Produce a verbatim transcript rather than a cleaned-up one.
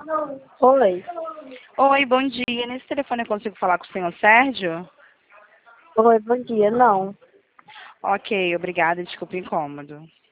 Oi. Oi, bom dia. Nesse telefone eu consigo falar com o senhor Sérgio? Oi, bom dia. Não. Ok, obrigada. Desculpa o incômodo.